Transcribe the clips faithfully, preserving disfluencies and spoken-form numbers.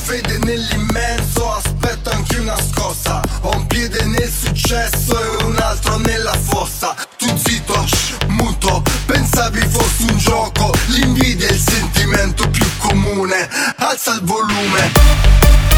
fede nell'immenso, aspetto anche una scossa. Ho un piede nel successo e un altro nella fossa. Tu zitto, shh, muto, pensavi fosse un gioco. L'invidia è il sentimento più comune. Alza il volume.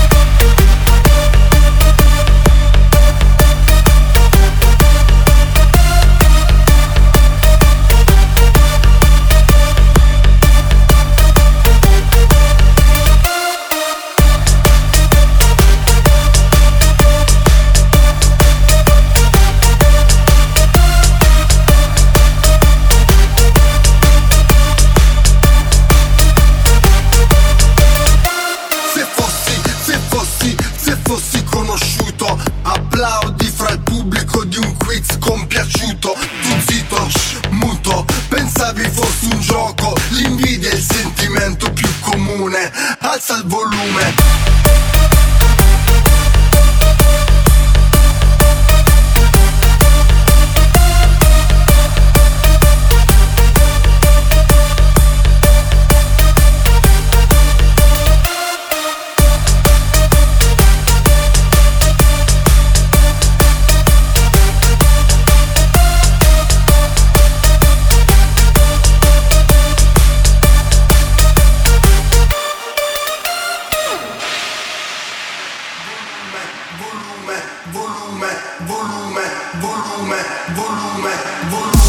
Applaudi fra il pubblico di un quiz compiaciuto. Tu zitto, shh, muto, pensavi fosse un gioco. L'invidia è il sentimento più comune. Alza il volume. Volume, volume, volume, volume, volume, volume.